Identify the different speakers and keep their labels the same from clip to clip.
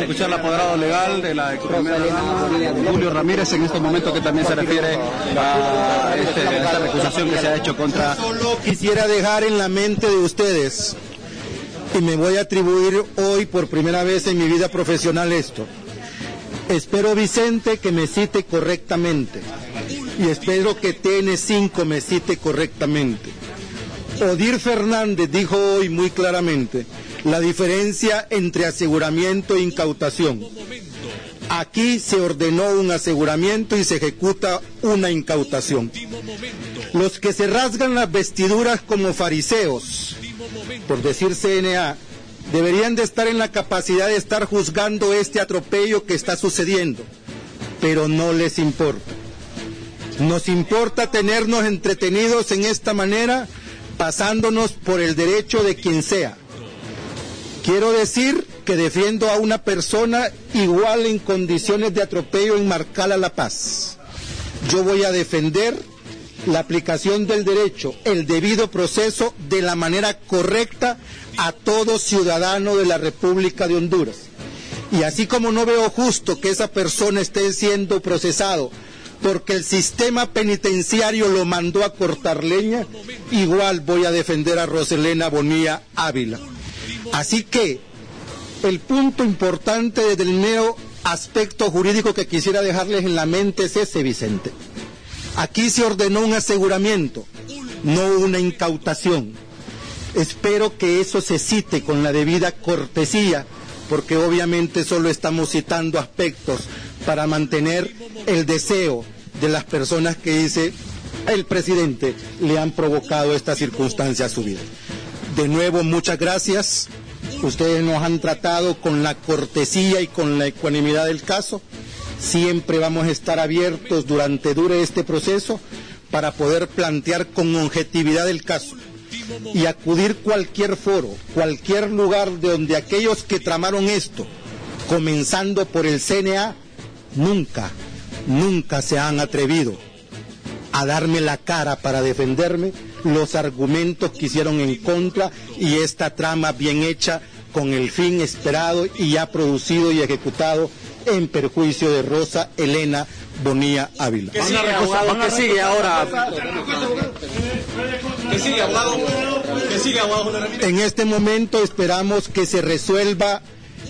Speaker 1: a escuchar el apoderado legal de la primera dama, Julio Ramírez, en este momento, que también se refiere a esta recusación que se ha hecho contra...
Speaker 2: Solo quisiera dejar en la mente de ustedes, y me voy a atribuir hoy por primera vez en mi vida profesional esto. Espero, Vicente, que me cite correctamente, y espero que TN5 me cite correctamente. Odir Fernández dijo hoy muy claramente la diferencia entre aseguramiento e incautación. Aquí se ordenó un aseguramiento y se ejecuta una incautación. Los que se rasgan las vestiduras como fariseos, por decir CNA, deberían de estar en la capacidad de estar juzgando este atropello que está sucediendo, pero no les importa. Nos importa tenernos entretenidos en esta manera, pasándonos por el derecho de quien sea. Quiero decir que defiendo a una persona igual en condiciones de atropello en Marcala La Paz. Yo voy a defender la aplicación del derecho, el debido proceso de la manera correcta a todo ciudadano de la República de Honduras. Y así como no veo justo que esa persona esté siendo procesado porque el sistema penitenciario lo mandó a cortar leña, igual voy a defender a Roselena Bonilla Ávila. Así que el punto importante desde el mero aspecto jurídico que quisiera dejarles en la mente es ese, Vicente. Aquí se ordenó un aseguramiento, no una incautación. Espero que eso se cite con la debida cortesía, porque obviamente solo estamos citando aspectos para mantener el deseo de las personas que dice el presidente le han provocado esta circunstancia a su vida. De nuevo, muchas gracias. Ustedes nos han tratado con la cortesía y con la ecuanimidad del caso. Siempre vamos a estar abiertos durante dure este proceso para poder plantear con objetividad el caso y acudir cualquier foro, cualquier lugar de donde aquellos que tramaron esto, comenzando por el CNA, nunca se han atrevido a darme la cara para defenderme los argumentos que hicieron en contra y esta trama bien hecha con el fin esperado y ya producido y ejecutado en perjuicio de Rosa Elena Bonilla Ávila.
Speaker 1: ¿Qué sigue ahora? ¿Qué sigue, abogado? ¿Qué sigue, abogado?
Speaker 2: En este momento esperamos que se resuelva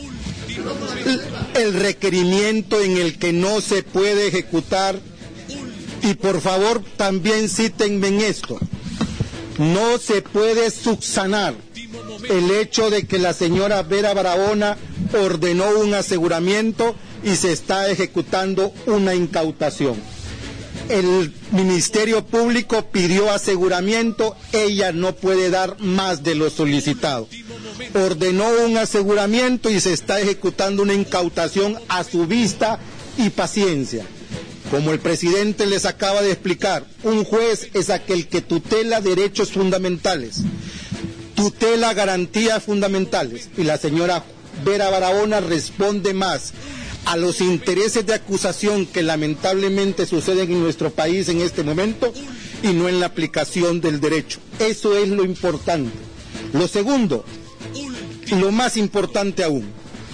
Speaker 2: el requerimiento en el que no se puede ejecutar, y por favor también cítenme en esto, no se puede subsanar el hecho de que la señora Vera Barahona ordenó un aseguramiento y se está ejecutando una incautación. El Ministerio Público pidió aseguramiento, ella no puede dar más de lo solicitado. Ordenó un aseguramiento y se está ejecutando una incautación a su vista y paciencia. Como el presidente les acaba de explicar, un juez es aquel que tutela derechos fundamentales, tutela garantías fundamentales, y la señora Vera Barahona responde más a los intereses de acusación que lamentablemente suceden en nuestro país en este momento y no en la aplicación del derecho. Eso es lo importante. Lo segundo, lo más importante aún,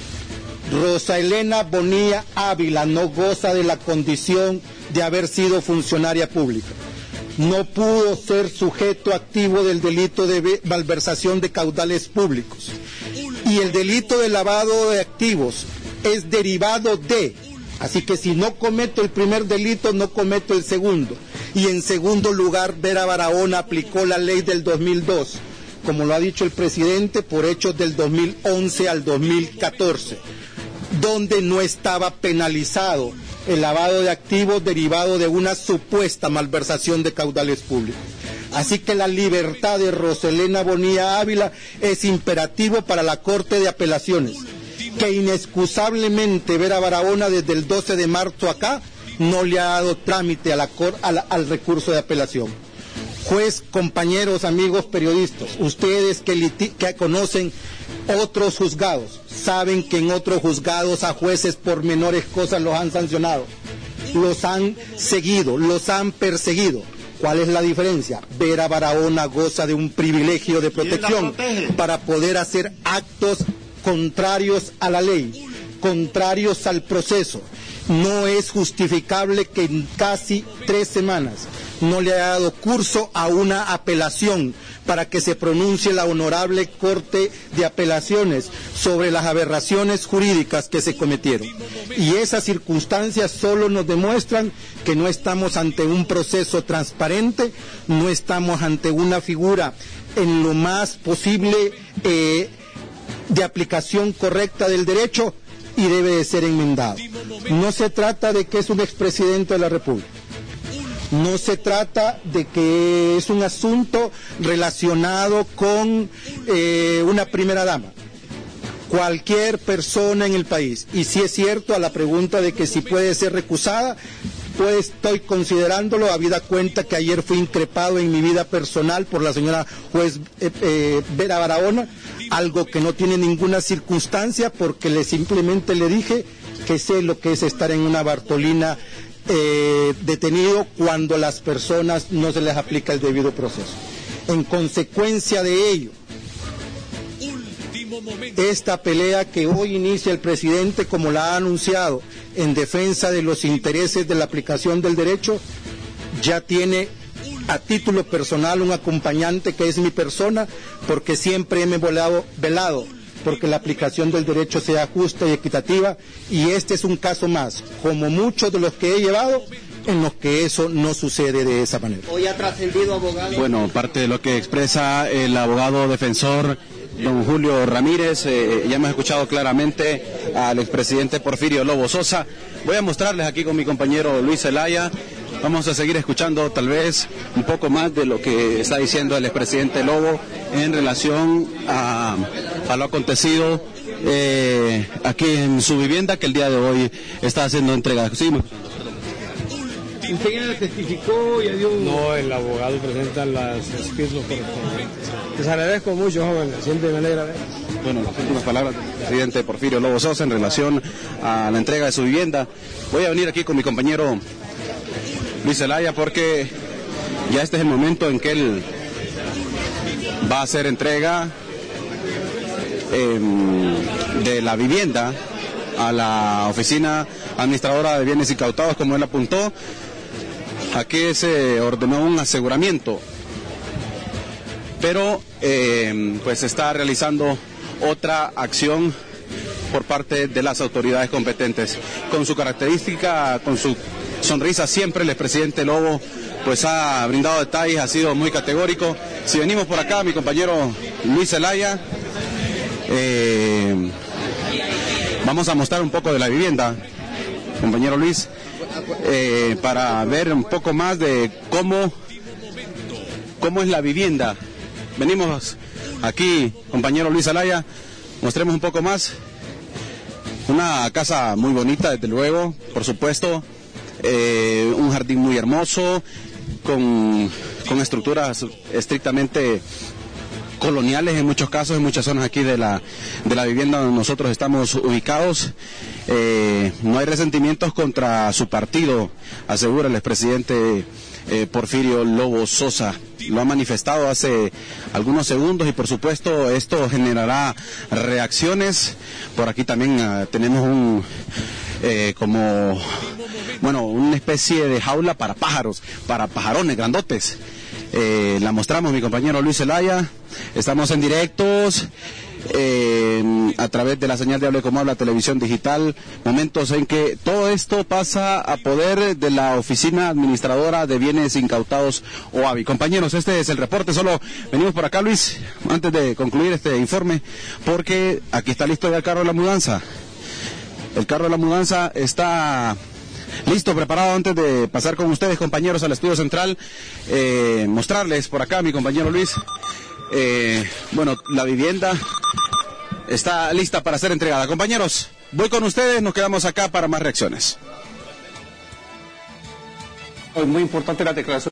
Speaker 2: Rosa Elena Bonilla Ávila no goza de la condición de haber sido funcionaria pública. No pudo ser sujeto activo del delito de malversación de caudales públicos. Y el delito de lavado de activos es derivado de, así que si no cometo el primer delito, no cometo el segundo. Y en segundo lugar, Vera Barahona aplicó la ley del 2002, como lo ha dicho el presidente, por hechos del 2011 al 2014, donde no estaba penalizado el lavado de activos derivado de una supuesta malversación de caudales públicos. Así que la libertad de Roselena Bonilla Ávila es imperativo para la Corte de Apelaciones, que inexcusablemente Vera Barahona desde el 12 de marzo acá no le ha dado trámite al recurso de apelación. Juez, compañeros, amigos periodistas, ustedes que conocen otros juzgados, saben que en otros juzgados a jueces por menores cosas los han sancionado, los han seguido, los han perseguido. ¿Cuál es la diferencia? Vera Barahona goza de un privilegio de protección para poder hacer actos contrarios a la ley. contrarios al proceso. No es justificable que en casi 3 semanas no le haya dado curso a una apelación para que se pronuncie la Honorable Corte de Apelaciones sobre las aberraciones jurídicas que se cometieron. Y esas circunstancias solo nos demuestran que no estamos ante un proceso transparente, no estamos ante una figura en lo más posible de aplicación correcta del derecho, y debe de ser enmendado. No se trata de que es un expresidente de la República. No se trata de que es un asunto relacionado con una primera dama. Cualquier persona en el país. Y si es cierto a la pregunta de que si puede ser recusada, pues estoy considerándolo, habida cuenta que ayer fui increpado en mi vida personal por la señora juez Vera Barahona, algo que no tiene ninguna circunstancia, porque simplemente le dije que sé lo que es estar en una Bartolina detenido cuando a las personas no se les aplica el debido proceso. En consecuencia de ello, esta pelea que hoy inicia el presidente, como la ha anunciado, en defensa de los intereses de la aplicación del derecho, ya tiene a título personal un acompañante que es mi persona, porque siempre me he velado porque la aplicación del derecho sea justa y equitativa, y este es un caso más, como muchos de los que he llevado, en los que eso no sucede de esa manera.
Speaker 3: Hoy ha trascendido, abogado.
Speaker 1: Bueno, parte de lo que expresa el abogado defensor don Julio Ramírez, ya hemos escuchado claramente al expresidente Porfirio Lobo Sosa. Voy a mostrarles aquí con mi compañero Luis Zelaya. Vamos a seguir escuchando tal vez un poco más de lo que está diciendo el expresidente Lobo en relación a lo acontecido aquí en su vivienda, que el día de hoy está haciendo entrega. Sí,
Speaker 3: ¿Usted testificó y dio?
Speaker 4: No, el abogado presenta las escritos correspondientes. Les agradezco mucho, joven, siempre me alegra ver.
Speaker 1: Bueno, las últimas palabras del presidente Porfirio Lobo Sosa en relación a la entrega de su vivienda. Voy a venir aquí con mi compañero Luis Zelaya, porque ya este es el momento en que él va a hacer entrega de la vivienda a la oficina administradora de bienes incautados, como él apuntó. Aquí se ordenó un aseguramiento, pero pues se está realizando otra acción por parte de las autoridades competentes. Con su característica, con su sonrisa siempre, el expresidente Lobo pues ha brindado detalles, ha sido muy categórico. Si venimos por acá, mi compañero Luis Zelaya, vamos a mostrar un poco de la vivienda, compañero Luis, para ver un poco más de cómo es la vivienda. Venimos aquí, compañero Luis Zelaya, mostremos un poco más. Una casa muy bonita, desde luego, por supuesto, un jardín muy hermoso, con estructuras estrictamente coloniales en muchos casos, en muchas zonas aquí de la vivienda donde nosotros estamos ubicados. No hay resentimientos contra su partido, asegura el expresidente Porfirio Lobo Sosa. Lo ha manifestado hace algunos segundos y por supuesto esto generará reacciones. Por aquí también tenemos una especie de jaula para pájaros, para pajarones grandotes. La mostramos mi compañero Luis Zelaya. Estamos en directos a través de la señal de Hable Como Habla Televisión Digital, momentos en que todo esto pasa a poder de la Oficina Administradora de Bienes Incautados, OABI. Compañeros, este es el reporte. Solo venimos por acá, Luis, antes de concluir este informe, porque aquí está listo ya el carro de la mudanza. El carro de la mudanza está listo, preparado. Antes de pasar con ustedes, compañeros, al estudio central, mostrarles por acá, mi compañero Luis, la vivienda está lista para ser entregada. Compañeros, voy con ustedes, nos quedamos acá para más reacciones.
Speaker 5: Muy importante la declaración.